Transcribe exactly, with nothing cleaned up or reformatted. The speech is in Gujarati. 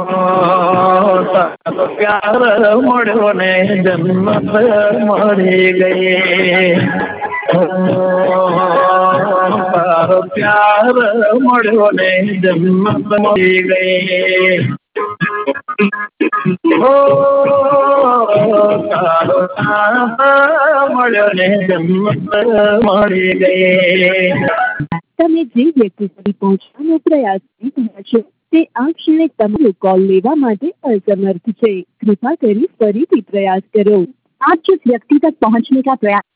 તારો પ્યાર મળ્યો ને જન્મત મળી ગઈ, તારો પ્યાર મળ્યો ને જન્મત મળી ગઈ, ઓ તારો પ્યાર મળ્યો ને જન્મત મળી ગઈ. તમે જે વ્યક્તિ સુધી પહોંચવાનો પ્રયાસ કરી રહ્યા છો તે આ ક્ષણે તમારો કોલ લેવા માટે असमर्थ છે. कृपा કરી ફરીથી प्रयास करो. आप जिस व्यक्ति तक पहुंचने का प्रयास